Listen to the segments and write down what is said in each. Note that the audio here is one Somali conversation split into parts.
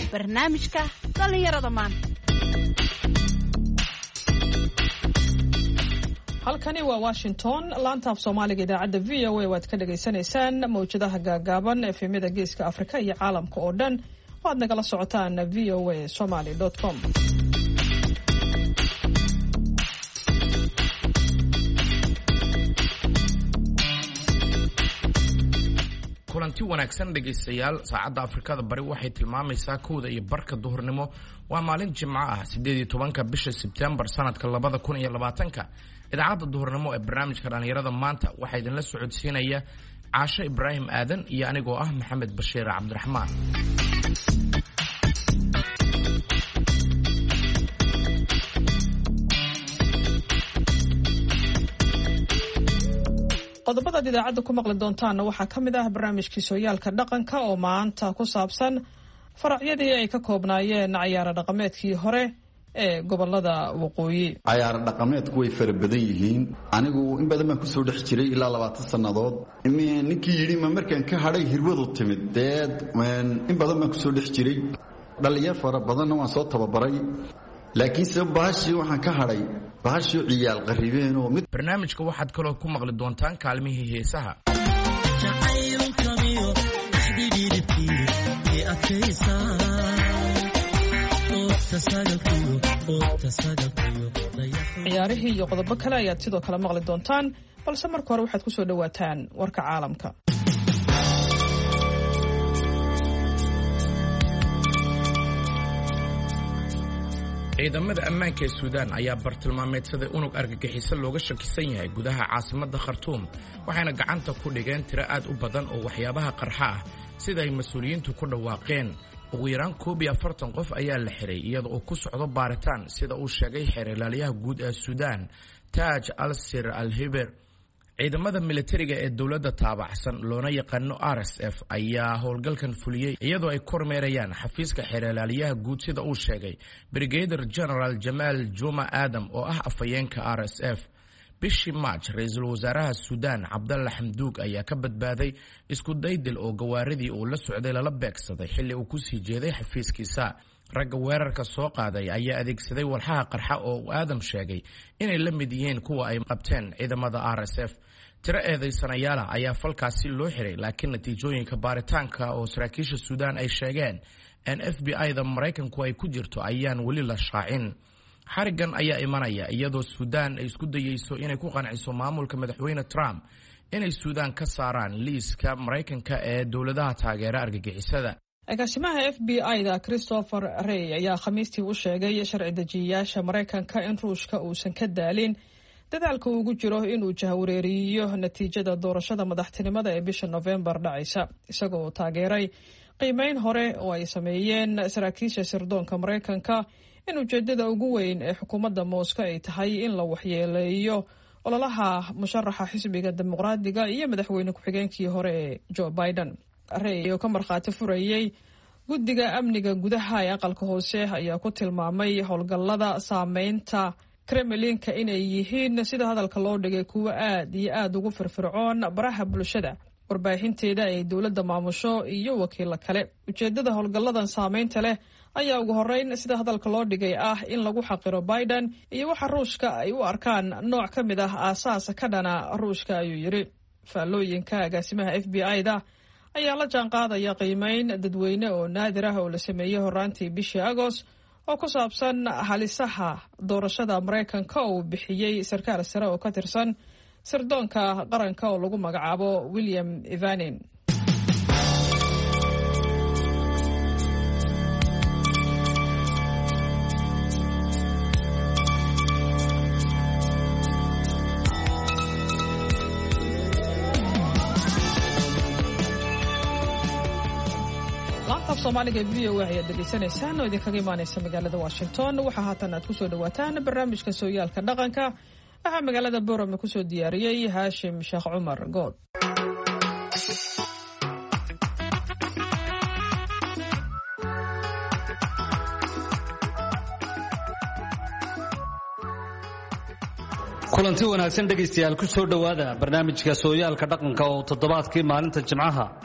barnaamijka dhallinyarada maanta. halkani waa Washington, laanta af Soomaaliga idaacadda VOA waad ka dhageysanaysaan mawjadaha gaagaaban efemyada geeska Afrika iyo caalamka oo dhan. waad nagala socotaan voasomali.com. kulanti wanaagsan dhegaystayaal, saacadda Afrikada bari waxay tilmaamaysaa 1:00 duhurnimo. waa maalin Jimco ah 18 bisha September sanadka 2020. idaacadda duhurnimo ee barnaamijka dhalinyarada maanta waxaa idinla socodsiinaya Caasho Ibraahim Aadan iyo anigoo ah Maxamed Bashiir Cabdiraxmaan. qodobada idaacadda ku maqli doontaana waxaa ka mid ah barnaamijkii sooyaalka dhaqanka oo maanta ku saabsan faracyadii ay ka koobnaayeen cayaaro dhaqameedkii hore ee gobolada waqooyi. cayaaro dhaqameedku way fara badan yihiin. anigu in badan baan kusoo dhex jiray ilaa 20 sannadood. ninkii yidhi ma markaan ka hadhay hirwadu timid deed in badan baan kusoo dhex jiray. dhalinyar fara badanna waan soo tababaray, laakiinse baashii waxaan ka hadhay baashii ciyaal qarribeen oo mid. barnaamijka waxaad kaloo ku maqli doontaan kaalmihii heesaha. ciyaarihii iyo qodobo kale ayaad sidoo kale maqli doontaan, balse marka hore waxaad ku soo dhawaataan warka caalamka. ciidamada ammaanka ee Suudaan ayaa bartilmaameedsaday unug argagixiso looga shakisan yahay gudaha caasimadda Khartoum, waxayna gacanta ku dhigeen tiro aad u badan oo waxyaabaha qarxa ah sida ay mas'uuliyiintu ku dhawaaqeen. ugu yaraan 41 qof ayaa la xiray iyada oo ku socdo baaritaan, sida uu sheegay xeerlaaliyaha guud ee Suudaan Taaj Al-Sir Al-Hiber. ciidamada militariga ee dawladda taabacsan loona yaqaano RSF ayaa howlgalkan fuliyay iyadoo ay kormeerayaan xafiiska xeerlaaliyaha guud, sida uu sheegay Brigadier General Jamal Juma Adam oo ah afhayeenka RSF. bishii March, ra'iisul wasaaraha Suudaan Cabdalla Hamdouk ayaa ka badbaaday isku daydil oo gawaaridii uu la socday lala beegsaday xilli uu ku sii jeeday xafiiskiisa. ragga weerarka soo qaaday ayaa adeegsaday walxaha qarxa oo Adam sheegay inay la mid yihiin kuwa ay qabteen ciidamada RSF. tiro eedaysanayaal ayaa falkaasi loo xiray, laakiin natiijooyinka baaritaanka oo saraakiisha Suudaan ay sheegeen in FBI-da Mareykanku ay ku jirto ayaan weli la shaacin. xarigan ayaa imanaya iyadoo Suudaan ay isku dayeyso inay ku qanciso maamulka madaxweyne Trump inay Suudaan ka saaraan liiska Mareykanka ee dawladaha taageera argagixisada. agaasimaha FBI-da Christopher Wray ayaa Khamiistii u sheegay sharci dejiyayaasha Mareykanka in Ruushka uusan ka daalin dadaalka ugu jiro inuu jahwareeriyo natiijada doorashada madaxtinimada ee bisha November dhacaysa, isagoo taageeray qiimeyn hore oo ay sameeyeen saraakiisha sirdoonka Mareykanka in ujeedada ugu weyn ee xukuumadda Moscow ay tahay in la waxyeeleeyo ololaha musharaxa xisbiga dimuqraadiga iyo madaxweyne ku-xigeenkii hore ee Joe Biden. Wray oo ka markhaati furayay guddiga amniga gudaha ee aqalka hoose ayaa ku tilmaamay howlgallada saameynta Kremlinka inay yihiin sida hadalka loo dhigay kuwa aad iyo aad ugu firfircoon baraha bulshada, warbaahinteeda ay dawladda maamusho iyo wakiilo kale. ujeedada howlgalladan saameynta leh ayaa ugu horeyn sida hadalka loo dhigay ah in lagu xaqiro Biden iyo waxa Ruushka ay u arkaan nooc ka mid ah aasaas ka dhana Ruushka, ayuu yiri. faallooyinka agaasimaha FBI-da ayaa la jaanqaadaya qiimeyn dadweyne oo naadir ah oo la sameeyey horaantii bishii Agost oo ku saabsan halisaha doorashada Mareykanka oo bixiyey sarkaal sare oo ka tirsan sirdoonka qaranka oo lagu magacaabo William Evanin. Soomaaliga VOA ayaad dhageysanaysaan oo idinkaga imaanaysa magaalada Washington. waxaa haatan aad ku soo dhawaataan barnaamijka sooyaalka dhaqanka. waxaa magaalada Boorama ku soo diyaariyey Haashim Sheekh Cumar Good. kulanti wanaagsan dhegaystayaal ku soo dhawaada barnaamijka sooyaalka dhaqanka oo toddobaadkii maalinta Jimcaha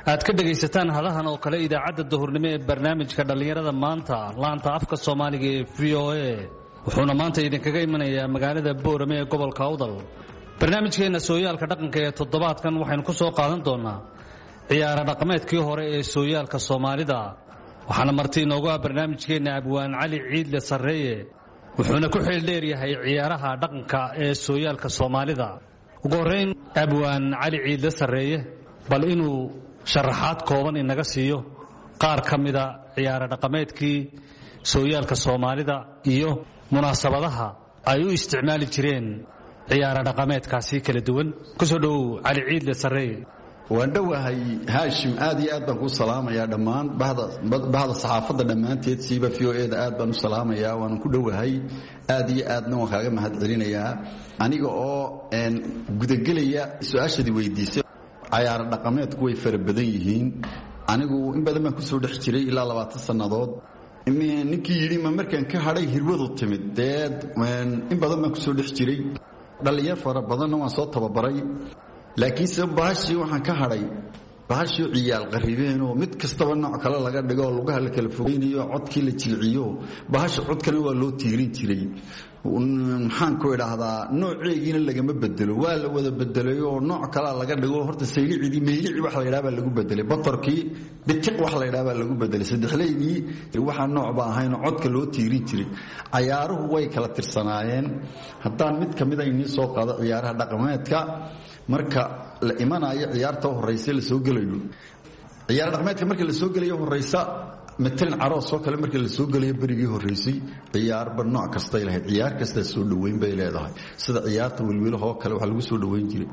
aad ka dhagaysataan hadahan oo kale idaacadda duhurnimo ee barnaamijka dhallinyarada maanta laanta afka soomaaliga ee VOA wuxuuna maanta idinkaga imanayaa magaalada Boorame ee gobolka Awdal. barnaamijkeena sooyaalka dhaqanka ee toddobaadkan waxaynu ku soo qaadan doonaa ciyaaro dhaqameedkii hore ee sooyaalka Soomaalida. waxaana marti inoogu ah barnaamijkeena Abwaan Cali Ciidle Sarreeye wuxuuna ku xeel dheer yahay ciyaaraha dhaqanka ee sooyaalka Soomaalida. ugu horeyn Abwaan Cali Ciidle Sarreeye bal inuu sharaxaad kooban inaga siiyo qaar ka mida ciyaaro dhaqameedkii sooyaalka Soomaalida iyo munaasabadaha ay u isticmaali jireen ciyaaro dhaqameedkaasi kala duwan. ku soo dhow Cali Ciidle Sarreeye. waan dhowahay Haashim, aad iyo aad baan ku salaamayaa dhammaan bahda saxaafadda dhammaanteed siiba VOA-da aad baan u salaamayaa, waan ku dhowahay aad iyo aadna waan kaaga mahadcelinayaa aniga oo gudagelaya su-aashadii weydiisay. ciyaaro dhaqameedku way fara badan yihiin. anigu in badan baan kusoo dhex jiray ilaa 20 sannadood. ninkii yidhi ma markaan ka hadhay hirwadu timid deed in badan baan kusoo dhex jiray. dhalinyar fara badanna waan soo tababaray, laakiinse bahashii waxaan ka hadhay bahashii ciyaal qarribeenoo mid kastaba nooc kale laga dhigo oo lugaha la kala fogeynayo, codkii la jilciyo. bahasha codkana waa loo tiirin jiray. maxaan ku idhaahdaa nooceegiina lagama bedelo, waa la wada bedelay oo nooc kalea laga dhigo. horta saylicidii maylici wax la yidhaha baa lagu bedelay, batorkii bitiq wax la yidhaha baa lagu bedelay, saddexleydii waxaa noocba ahaynoo codka loo tiirin jiray. cayaaruhu way kala tirsanaayeen. haddaan mid ka mida inii soo qaado ciyaaraha dhaqameedka marka la imanayo ciyaarta horeysa la soo gelayo. ciyaar dhaqameedka marka la soo gelayo horeysa matalan caroos oo kale marka la soo gelayo berigii horeysay ciyaarba nooc kastay lahayd. ciyaar kasta soo dhaweyn bay leedahay. sida ciyaarta wilwilaha oo kale waxaa lagu soo dhaweyn jiray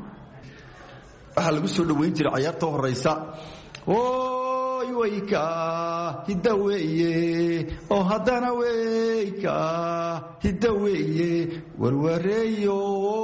ciyaarta horeysa oy weyka hidda weeye oo haddana weyka hidda weeye warwareeyo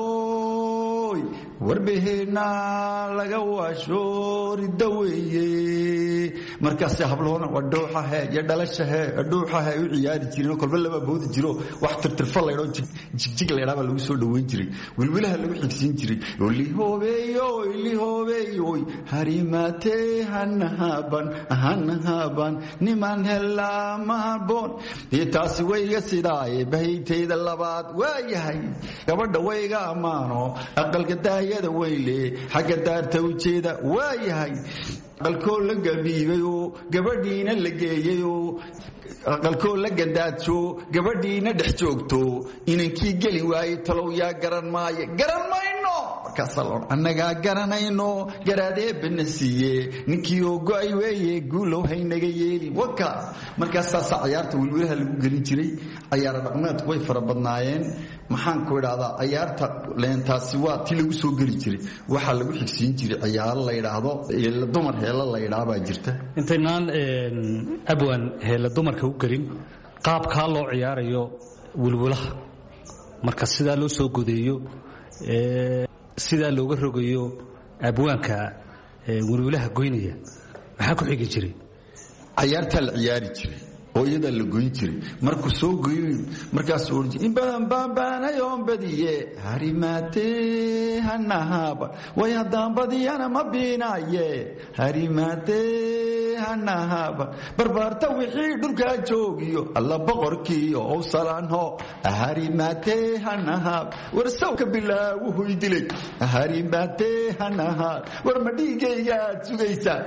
warbeheena laga waasho ridda weeye. markaas habloona waa dhooxahe iyo dhalashahe dhuuxahe u ciyaari jireen. kolba laba boodi jiro wax tirtirfa laydho jigjig laydhaa baa lagu soo dhaweyn jiray. wilwilaha lagu xigsiin jiray. lihoobeeyoy harimaate hanahaban niman helaa mahaboon. iyo taasi wayga sidaaye bahaytayda labaad waayahay gabadha wayga ammaano aqalka daayada weyle xagga daarta ujeeda waayahay. aqalkoo la gabiibayoo gabadhiina la geeyayoo aqalkoo la gandaajo gabadhiina dhex joogto inankii geli waaye talow yaa garan mayno annagaa garanayno garaadeebana siiye ninkii oo go-ay weeye guulow haynaga yeeli waka. markaasaasa ciyaarta wilwilaha lagu gelin jiray. ciyaaro dhaqmeedku way fara badnaayeen. maxaan ku idhaahdaa ciyaarta leentaasi waa ti lagu soo geli jiray. waxaa lagu xigsiin jiray ciyaaro la yidhaahdo dumar heela la yidhaha baa jirta. intaynaan abwaan heela dumarka u gelin qaabkaa loo ciyaarayo wilwilaha marka sidaa loo soo godeeyo sidaa looga rogayo abwaanka wilwilaha goynaya maxaa ku xigi jiray? ciyaartaa la ciyaari jiray oo iyadaa la goyn jiray. markuu soo goyn markaas oran jiray in badan baanbaanayoon badiye harimaate hanahaban way haddaan badiyana ma biinaaye harimaate hanahaban barbaarta wixii dhulkaa joogiyo alla boqorkii oo salaanho harimaate hanahab war sawka bilaawuhuy dilay harimaate hanahab war ma dhiigaygaad sugaysaa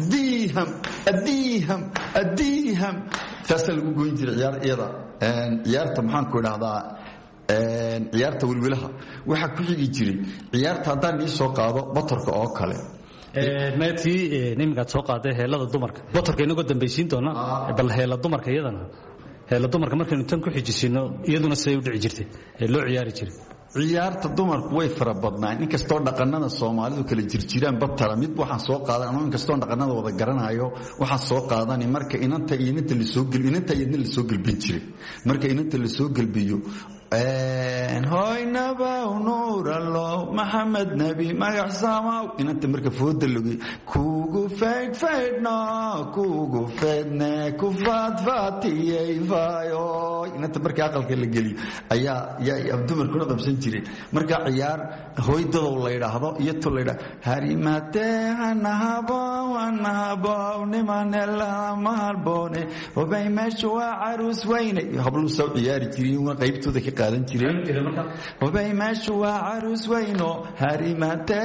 adiiham taasaa lagu goyn jiray ciyaar ciyaarta maxaan ku idhaahdaa ciyaarta wilwilaha waxaa ku xigi jiray ciyaarta haddaan ii soo qaado batorka oo kale. meetii niminkaad soo qaaday heelada dumarka batorka inagoo dambaysiin doona bal heela dumarka iyadana heela dumarka markaynu tan ku xijisiino iyaduna siday u dhici jirtay ee loo ciyaari jiray. ciyaarta dumarku way fara badnaan inkastoo dhaqanada Soomaalidu kala jirjiraan batara mid waxaan soo qaadan anoo inkastoo dhaqanada wada garanayo waxaan soo qaadani marka inanta la soo galbin jiray. marka inanta la soo galbiyo hoynaba nuuralo maxamed nebi magac samaw inanta marka fooda logi kugu faydfaydno kugu faydne ku faadfaatiyey faayo inanta marka aqalka la geliyo ayaa dumarkuna qabsan jireen marka ciyaar hooydadow la yidhaahdo iyo tu la yidhaahdo harimate hanahabo nimanela mahalboone hobay meesha waa caruus weyne hablu soo ciyaari jireen waa qaybtooda ka qaadan jireen hobay meesha waa caruus weyno harimate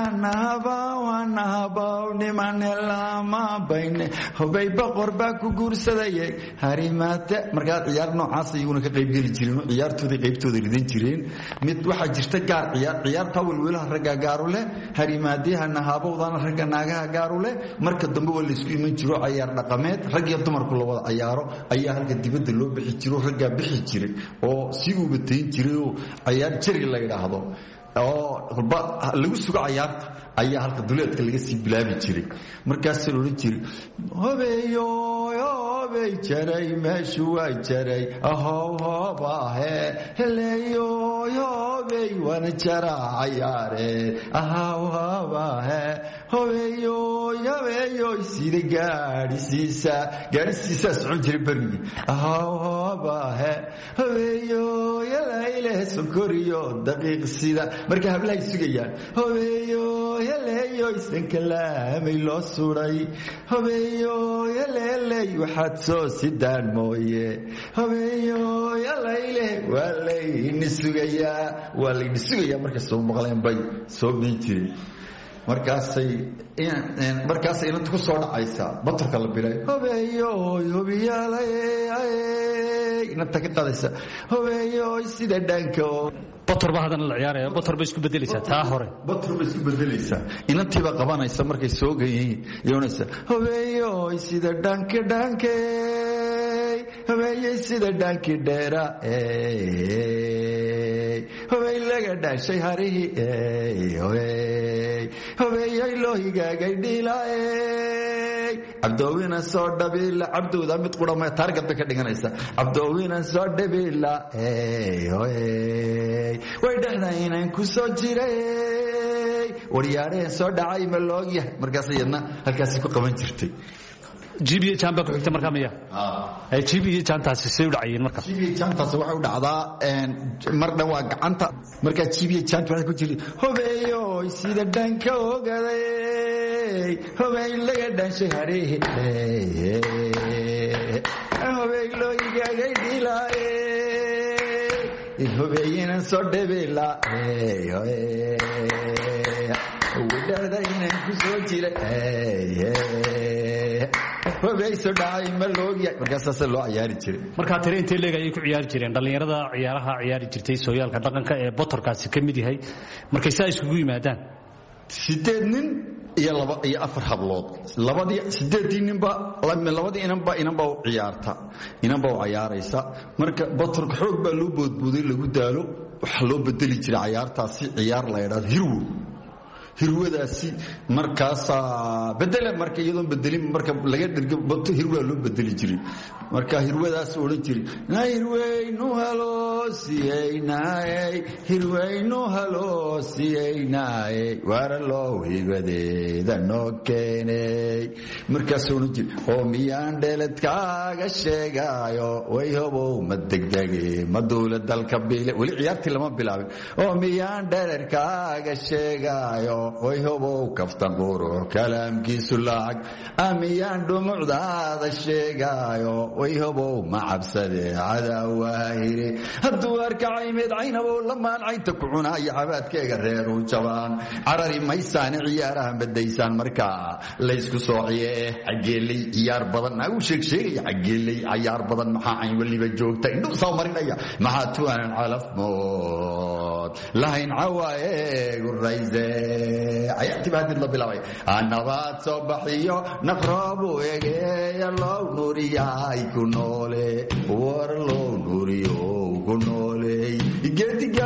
hanahabo nimanela mabayne hobay boqor baa ku guursadayay harimate markaa ciyaar noocaas iyaguna ka qayb geli jireen ciyaartooda qaybtooda ridan jireen mid waxaa jirta gaar ciyaarta welwelaha ragga gaaru leh harimaadiha nahaabowdana ragga naagaha gaaru leh marka dambe waa laysku iman jiro ciyaar dhaqameed rag iyo dumarku la wada ciyaaro ayaa halka dibadda loo bixi jiro raggaa bixi jiray oo si ubatayn jiray oo ciyaar jari la yidhaahdo oo lagu sugo ciyaarta ayaa halka duleedka laga sii bilaabi jiray markaas la oran jiray hobeeyo hobey jaray meeshu waa jaray ahow hobahe heleeyo hobey wana jara ciyaare ahow hobahe hobeeyo hobeeyo sida gaadhisiisa socon jiray barigi ahow hobahe hobeeyo yalayle sokoriyo daqiiq sida marka hablahay sugayaan hobeeyo yaleeyo isan kalaamay loo suray hobeeyo yaleeley waxaad soo sidaan mooye hobeeyo yalayle waa layni sugayaa markay soo maqleen bay soo biin jireen markaasay inanta ku soo dhacaysaa batarka la bilay hobeeyo hobiyaalay inanta ka qadaysa hobeeyo sida dhaanka bator ba hadana la ciyaaraya bator bay isku bedelaysaa taa hore bator bay isku bedelaysaa inantiiba qabanaysa markay soo gayiin yoonaysa hobeeyo sida dhaanka hobeeyo sida dhaanki dheera hobey laga dhaashay harihi hobeeyo loo higaagay dhiilaaye cabdoowina soo dhabiila cabdowda mid qurama taargad bay ka dhiganaysa cabdoowina soo dhabiila way dhexdaynan ku soo jiray waryaareen soo dhacay ma loogyahay markaas iyadna halkaasi ku qaban jirtay jibiye jamba ku xigta markaa miya ay jibiye jantaasi soo dhacayeen markaa jibiye jantaasi waxa u dhacdaa marna waa gacanta markaa jibiye janta waxa ku jiray hobeeyo sida dhanka ogaday hobey laga dhaashay harehe hobey loo igagay dhilaaye hobeeyina soo dhabeela wadadaynan ku soo jiray hobey soo dhacay ma loogyahay markaasaasa loo ciyaari jiray markaa tire intee leeg ayay ku ciyaari jireen dhallinyarada ciyaaraha ciyaari jirtay sooyaalka dhaqanka ee botorkaasi ka mid yahay markay saa iskugu yimaadaan 8 nin iyo 4 hablood sideedii ninba labadii inanba u ciyaarta inanba u ciyaaraysa marka botorka xoog baa loo boodbooday lagu daalo waxa loo bedeli jiray ciyaartaasi ciyaar la yiraahdo hirwadaasi markaas bedela marka iyadoo bedelin marka laga dhirgo bato hirwa loo bedeli jiray marka hirwadaas oran jiray hirweynu halo siinaay hirweynu halo siinaay wara loo higadeeda noo keenay markaas oran jiray oo miyaan dheeladkaaga sheegayo way hobo ma degdege ma dawlad dalka biile wali ciyaartii lama bilaabin oo miyaan dheeladkaaga sheegayo way hobo kaftan qoro kalaamkiisu laag amiyaan dhumucdaada sheegayo way hobo ma cabsade cadawaahire hadduu arkacay mid caynabo lamaan caynta ku cunaayo cabaadkeega reeru jabaan carari maysaani ciyaarahan badaysaan markaa laysku soociye cageelay ciyaar badan nagu sheegaya cageelay ciyaar badan maxaa cayn waliba joogta indhu soo marinaya maxaa tuwanan calafmood lahayn cawaaye gurayse ayati baadid la bilaabay anabaad soo baxiyo nafroobu egeeya loo nuuriyay ku noole war loo nuuriyo ku noole geedi gaaban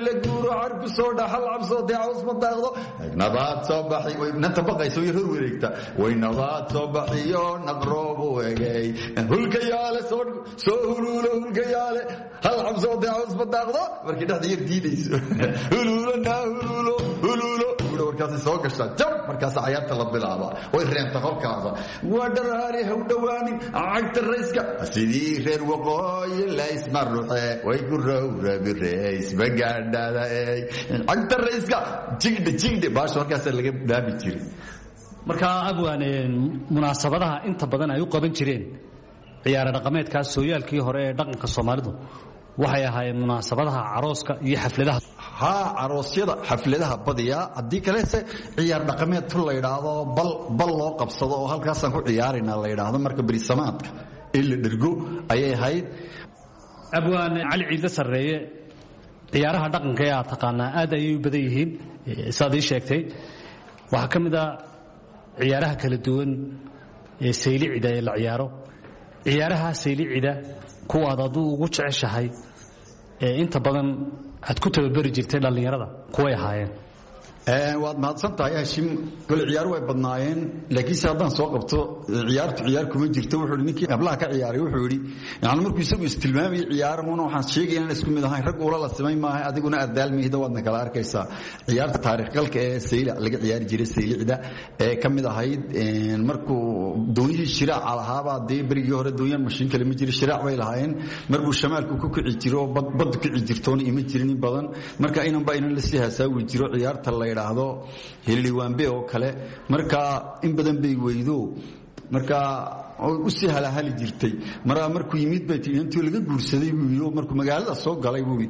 la guuro carku soo dhaxal cabsoo dee caws ma daaqdo nabaad soo baxi nanta baqayso iyo hor wareegta way nabaad soo baxiyo naqroobu egay hulka yaale soo huluulo hulka yaale hal cabsoo dee caws ma daaqdo markii dhexda yar diidayso huluulo naa huluulo warkaasi soo gashaa jab markaasa cayaarta la bilaaba way reenta kolkaasa waa dharaari ha u dhowaanin cagta rayska sidii reer waqooyi laysma ruxe way ku rowrabi rays magaadhada ey cagta rayska jigdhe baasho halkaasa laga dhaabi jiray markaa abwaan munaasabadaha inta badan ay u qaban jireen ciyaaro dhaqameedkaas sooyaalkii hore ee dhaqanka soomaalidu waxay ahaayeen munaasabadaha carooska iyo xafladaha caroosyada xafladaha badiyaa haddii kalese ciyaar dhaqameed tu la yidhaahdo bal loo qabsado oo halkaasaan ku ciyaarayna la yidhaahdo marka berisamaadka in la dhergo ayay ahayd abwaan cali ciidle sarreeye ciyaaraha dhaqanka ee aad taqaanaa aad ayay u badan yihiin saad ii sheegtay waxaa ka mid a ciyaaraha kala duwan ee saylicida ee la ciyaaro ciyaaraha saylicida kuwaad aduu ugu jeceshahay ee inta badan aad ku tababari jirtay dhallinyarada kuway ahaayeen waad mahadsan tahay hashim kole ciyaaro way badnaayeen laakiinse haddaan soo qabto ciyaartu ciyaar kuma jirto wuxuu ninkii hablaha ka ciyaaray wuxuu yidhi yani markuu isagu istilmaamayay ciyaarahuna waxaan sheegaya inaan isku mid ahayn rag ula la simay maaha adiguna addaalmihida waadna kala arkaysaa ciyaarta taariikh galka ee saylic laga ciyaari jiray saylicda ee ka mid ahayd markuu doonyihii shiraaca lahaabaa dee berigii hore doonyahan mashiin kale ma jira shiraac bay lahaayeen markuu shamaalku ku kici jiro oo baddu kici jirtoona ima jirin in badan marka inanba inan lasii hasaawi jiro ciyaarta la yidhaahdo hiliwaanbe oo kale markaa in badan bay weydo markaa u sii halahali jirtay maraa markuu yimid bay tii intii laga guursaday buu yidhi markuu magaalada soo galay buu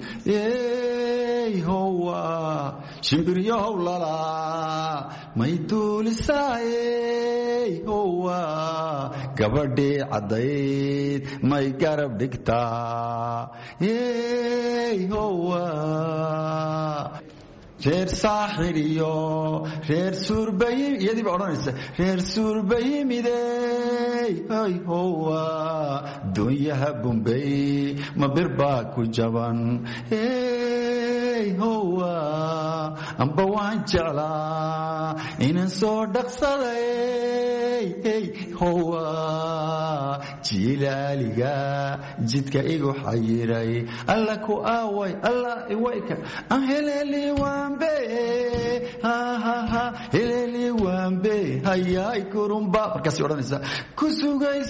yidhi howa shimbiryahow lala may duulisaayey howa gabadhii caddayd may garab dhigtaa howa reer saaxir iyo reer suurbayim iyadiiba odhanaysa reer suurbayimidey hoy howa doonyaha bumbey ma bir baa ku jaban hey howa amba waan jeclaa inaan soo dhaqsaday hey howa jilaaliga jidka igu xayiray alla ku aaway alla iwayka aan heleli waanbe heleli waanbe hayay kurumba markaasay odhanaysaa ku sugay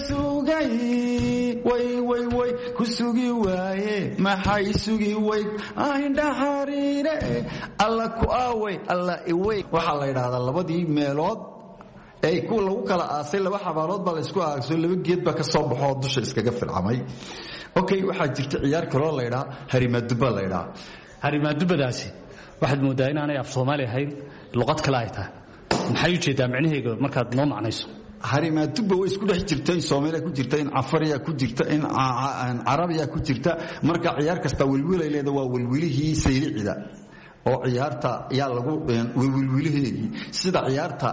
way ku sugi waaye maxay sugi way indha xariire alla ku aaway alla iway waxaa la yidhaahdaa labadii meelood ee kuwa lagu kala aasay laba xabaalood baa la isku aagso laba geed baa ka soo baxoo dusha iskaga filcamay okay waxaa jirta ciyaar kaloo la yidhaha harimaadubba la yidhaha harimaadubadaasi waxaad moodaa inaanay af soomaali ahayn luqad kale ay tahay maxay ujeedaa micnaheega markaad noo macnayso harimaadubba way isku dhex jirta in soomaaliya ku jirta in cafariya ku jirta in carabiya ku jirta marka ciyaar kasta welwilay leeda waa welwilihii saylicida oo ciyaarta yaa lagu welwiliheedii sida ciyaarta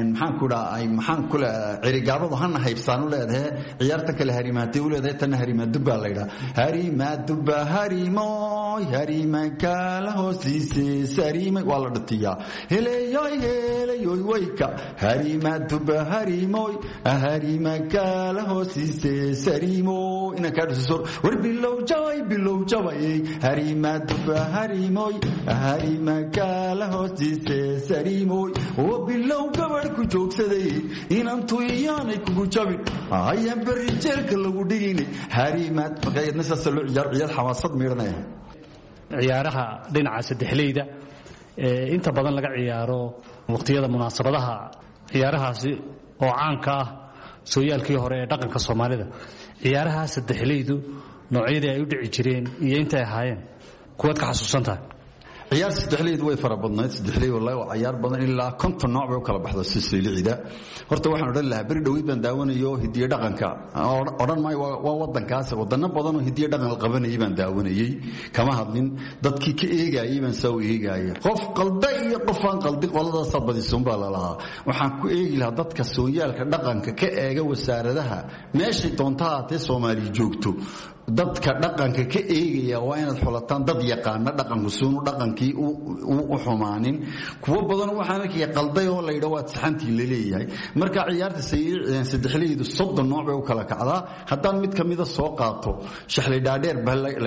maxaan kule cirigaabadu hana haybsaan u leedahay ciyaarta kale harimaatay u leedahay tanna harimaadubba la yidhaha harimaadubba harimoy harimankala hoosiise sarimay waa la dhatiyaa heleyoy heleyoy wayka harimaadubba harimoy harimankala hoosiise sarimoy inaan kaa dhusiso war bilow jabay harimaadubba harimoy harimakala hoostiise sarimoy oo bilow gabadh ku joogsaday inantu iyaanay kugu jabin ayaan berri jeelka lagu dhiginay harimaad markaa yadna saasa loo ciyaar xamaasad miidhanaya ciyaaraha dhinaca saddexleyda inta badan laga ciyaaro waqtiyada munaasabadaha ciyaarahaasi oo caanka ah sooyaalkii hore ee dhaqanka soomaalida ciyaaraha saddexleydu noocyadii ay u dhici jireen iyo intay ahaayeen kuwaad ka xasuusantahay ciyaar saddexleydu way fara badnayd saddexley wallahi waa ciyaar badan ilaa 50 nooc bay u kala baxdo silsilicida horta waxaan odhan lahaa beri dhaweyd baan daawanayo hidiyo dhaqanka odhan maayo waa wadankaas wadano badan oo hidiyo dhaqan la qabanayay baan daawanayay kama hadlin dadkii ka eegayay baan soo eegayay qof qalda iyo qof aan qaldi qoladaas badison baa la lahaa waxaan ku eegi lahaa dadka sooyaalka dhaqanka ka eega wasaaradaha meeshay doontaa haatee Soomaali joogto dadka dhaqanka ka eegaya waa inaad xulataan dad yaqaana dhaqanku suunu dhaqankii u xumaanin. kuwo badan waxaan arkaya qalday oo la yidha waa saxantii la leeyahay. marka ciyaarta saddexleydu 30 nooc bay u kala kacdaa. haddaan mid ka mida soo qaato shaxli dhaadheer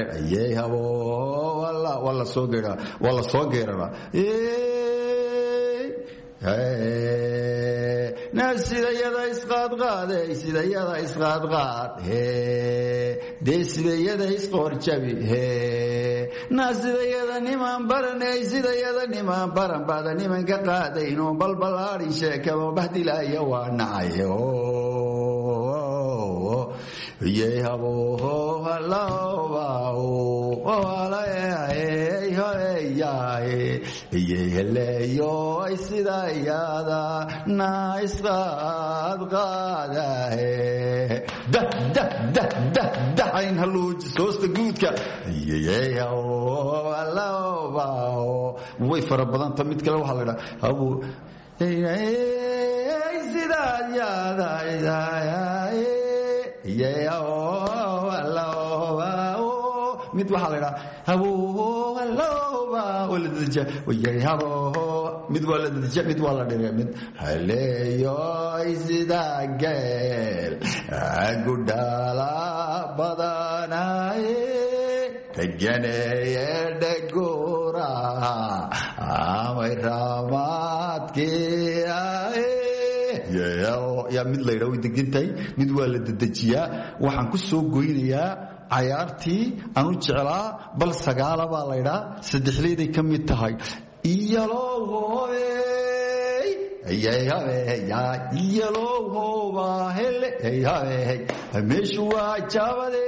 waa la soo geeraraa sidayada isqaadqaaday sidayada isqaadqaad dee sidayada isqoorjabi sidayada niman baranay sidayada niman baran baada nimanka qaadayno balbalaadhi sheekado bahdilaya waa nacay sidayada na isqaadqaadahayn haluuji soosta guudka way fara badanta. mid kale waxaa la mid waxaa la mid waa la dadja mid waa la dhigay mid haleeyoy sida geel agudhala badanaye deganeeye dhegura amay raamaadkii yaa mid la yidhaa way degantahay. mid waa la dedejiyaa. waxaan ku soo goynayaa cayaartii aan u jeclaa bal sagaala baa la ydhaa saddexleyday ka mid tahay. meeshu waa jaabade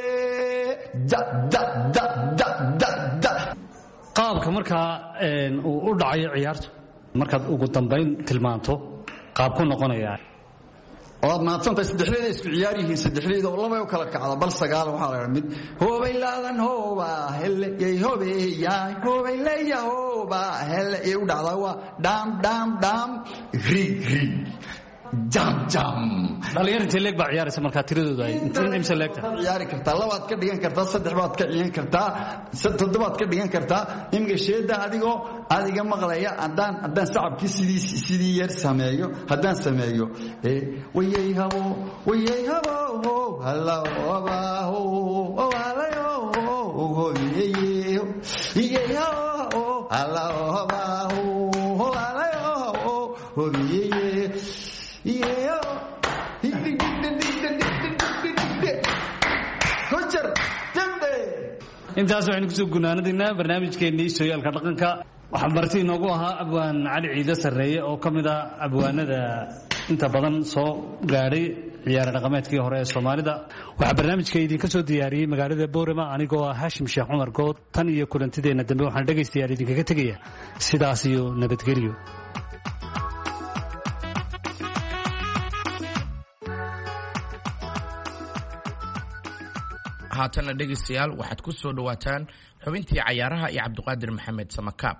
qaabka markaa uu u dhacayo ciyaartu markaad ugu dambayn tilmaanto qaab ku noqonaya oad maadsantahay saddexleyda isku ciyaar yihiin. saddexleyda oo labay u kala kacda bal sagaala waxaa la ydhaa mid hobaylaadan hooba hele yay hobeeyay hobayleya hooba hele yay u dhacdaa waa dhaam dhaam dhaam rig rig jam jam. dhalinyar intee leeg baa ciyaaraysa markaa tiradooda ay imse leegta ciyaari kartaa. labaad ka dhigan kartaa, saddex baad ka ciyan kartaa, toddobaad ka dhigan kartaa. imika sheeda adiga maqlaya haddaan sacabkii sidii yar sameeyo haddaan sameeyo wayay habo wayay habo halabaho halayo hoyeyo iyay habo halabaho halayo hoyeyo intaas waxaynu kusoo gunaanadaynaa barnaamijkeennii sooyaalka dhaqanka. waxaa marti inoogu ahaa abwaan cali ciide sarreeye oo ka mid ah abwaanada inta badan soo gaadhay ciyaara dhaqameedkii hore ee soomaalida. waxaa barnaamijka idinka soo diyaariyey magaalada boorama anigoo ah haashim sheekh cumar good. tan iyo kulantideenna dambe waxaan dhegaystayaal idinkaga tegaya sidaas iyo nabadgelyo. haatana dhegaystayaal waxaad ku soo dhawaataan xubintii cayaaraha iyo cabdiqaadir maxamed samakaab.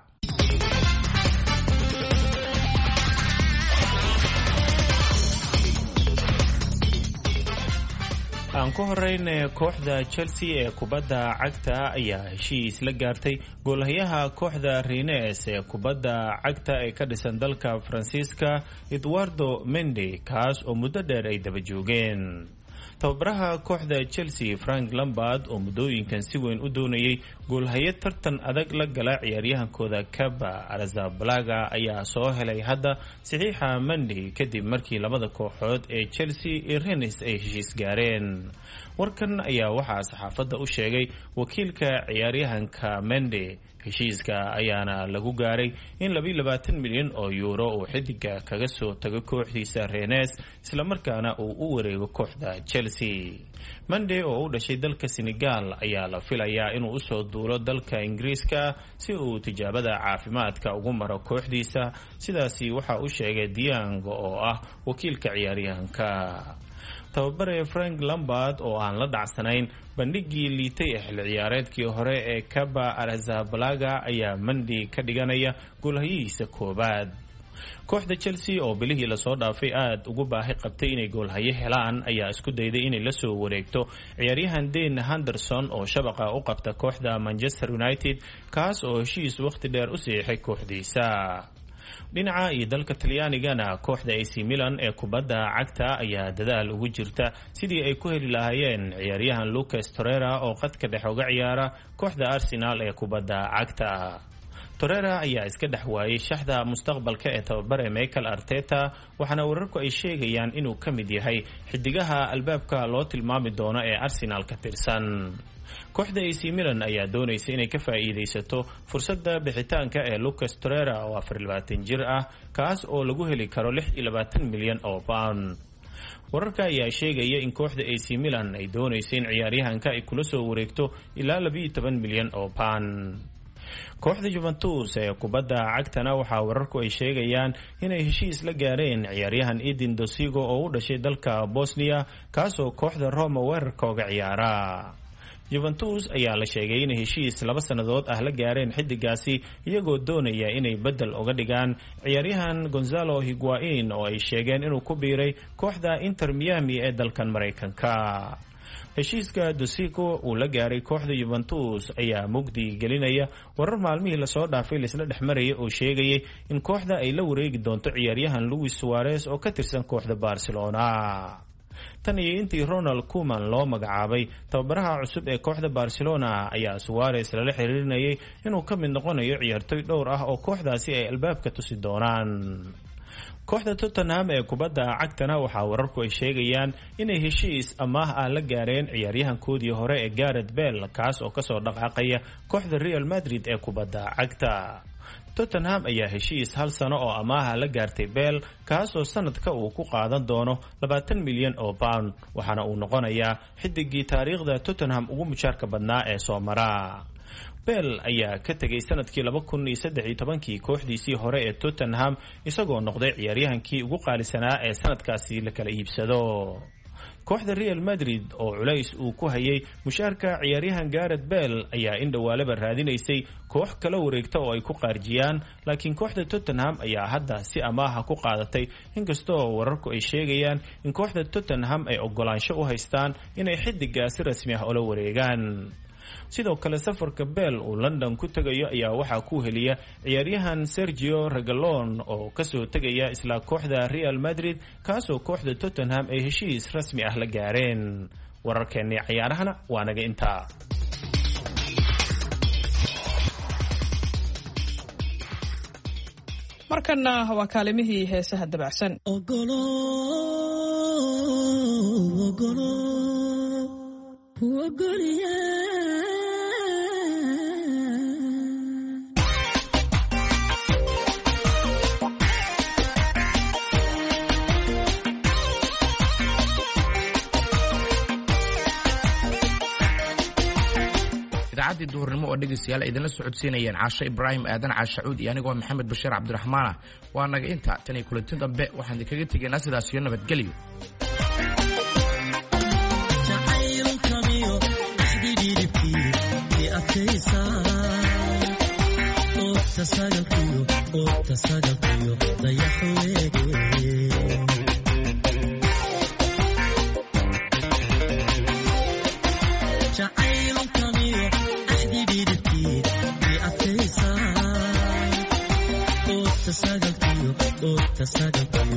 aan ku horeyna kooxda Chelsea ee kubadda cagta ayaa heshiis la gaartay goolhayaha kooxda Rennes ee kubadda cagta ee ka dhisan dalka Faransiiska Eduardo Mendy kaas oo muddo dheer ay daba joogeen. tababaraha kooxda Chelsea Frank Lampard oo muddooyinkan si weyn u doonayay goolhaye tartan adag la gala ciyaaryahankooda Kepa Arrizabalaga ayaa soo helay hadda saxiixa Mendy kadib markii labada kooxood ee Chelsea iyo Rennes ay heshiis gaareen. warkan ayaa waxaa saxaafadda u sheegay wakiilka ciyaaryahanka Mendy. heshiiska ayaana lagu gaaray in 22 milyan oo euro uu xidiga kaga soo tago kooxdiisa Rennes isla markaana uu u wareego kooxda Chelsea. Mendy oo u dhashay dalka Senegal ayaa la filayaa inuu u soo duulo dalka Ingiriiska si uu tijaabada caafimaadka ugu maro kooxdiisa. sidaasi waxa uu sheegay Dieng oo ah wakiilka ciyaaryahanka. tababare Frank Lampard oo aan la dhacsanayn bandhigii liitay xilli ciyaareedkii hore ee Kepa Arrizabalaga ayaa Mendy ka dhiganaya goolhayihiisa koobaad. kooxda Chelsea oo bilihii la soo dhaafay aad ugu baahi qabtay inay goolhaye helaan ayaa isku dayday inay la soo wareegto ciyaaryahan Dean Henderson oo shabaqa u qabta kooxda Manchester United kaas oo heshiis waqti dheer u saxiixay kooxdiisa. dhinaca iyo dalka Talyaanigana kooxda AC Milan ee kubadda cagta ayaa dadaal ugu jirta sidii ay ku heli lahaayeen ciyaaryahan Lucas Torreira oo qadka dhex uga ciyaara kooxda Arsenal ee kubadda cagta. Torreira ayaa iska dhex waayay shaxda mustaqbalka ee tababare Mikel Arteta waxaana wararku ay sheegayaan inuu ka mid yahay xidigaha albaabka loo tilmaami doono ee Arsenal ka tirsan. kooxda AC Milan ayaa doonaysa inay ka faa'iideysato fursadda bixitaanka ee Lucas Torreira oo 24 jir ah kaas oo lagu heli karo 26 milyan oo pound. wararka ayaa sheegaya in kooxda AC Milan ay doonaysa in ciyaaryahanka ay kula soo wareegto ilaa 12 milyan oo pound. kooxda Juventus ee kubadda cagtana waxaa wararku ay sheegayaan inay heshiis la gaareen ciyaaryahan Edin Dzeko oo u dhashay dalka Bosnia kaasoo kooxda Roma weerarka uga ciyaara. Juventus ayaa la sheegay in heshiis 2 sanadood ah la gaareen xidigaasi iyagoo doonaya inay bedel uga dhigaan ciyaaryahan Gonzalo Higuain oo ay sheegeen inuu ku biiray kooxda Inter Miami ee dalkan Mareykanka. heshiiska Dzeko uu la gaaray kooxda Juventus ayaa mugdi gelinaya warar maalmihii la soo dhaafay isla dhexmarayay oo sheegayay in kooxda ay la wareegi doonto ciyaaryahan Luis Suarez oo ka tirsan kooxda Barcelona. tan iyo intii Ronald Koeman loo magacaabay tababaraha cusub ee kooxda Barcelona ayaa Suarez lala xiriirinayay inuu ka mid noqonayo ciyaartoy dhowr ah oo kooxdaasi ay albaabka tusi doonaan. kooxda Tottenham ee kubadda cagtana waxaa wararku ay sheegayaan inay heshiis amaah ah la gaareen ciyaaryahankoodii hore ee Gareth Bale kaas oo kasoo dhaqaaqaya kooxda Real Madrid ee kubadda cagta. Tottenham ayaa heshiis 1 sano oo amaaha la gaartay Bale kaas oo sanadka uu ku qaadan doono 20 milyan oo pound waxaana uu noqonayaa xidigii taariikhda Tottenham ugu mushaarka badnaa ee soo mara. Bale ayaa ka tagay sanadkii 2013 kooxdiisii hore ee Tottenham isagoo noqday ciyaaryahankii ugu qaalisanaa ee sanadkaasi la kala iibsado. kooxda Real Madrid oo culays uu ku hayay mushaarka ciyaaryahan Gareth Bale ayaa in dhawaalaba raadinaysay koox kala wareegta oo ay ku qaarjiyaan laakiin kooxda Tottenham ayaa hadda si amaaha ku qaadatay inkastoo wararku ay sheegayaan in kooxda Tottenham ay ogolaansho u haystaan inay xidigaasi rasmi ah ula wareegaan. sidoo kale safarka Bale uu London ku tagayo ayaa waxaa ku heliya ciyaaryahan Sergio Reguilon oo kasoo tagaya isla kooxda Real Madrid kaasoo kooxda Tottenham ay heshiis rasmi ah la gaareen. wararkeennii ciyaarahana waa naga intaa. markana waa kaalimihii heesaha dabacsan. idaacadii duhurnimo oo dhegeystayaal idinla socodsiinayeen Caasha Ibraahim Aadan Caashacuud iyo anigoo Maxamed Bashiir Cabdiraxmaan waa naga inta tan iyo kulanti dambe waxaan idinkaga tegaynaa sidaas iyo nabadgelyo. Saga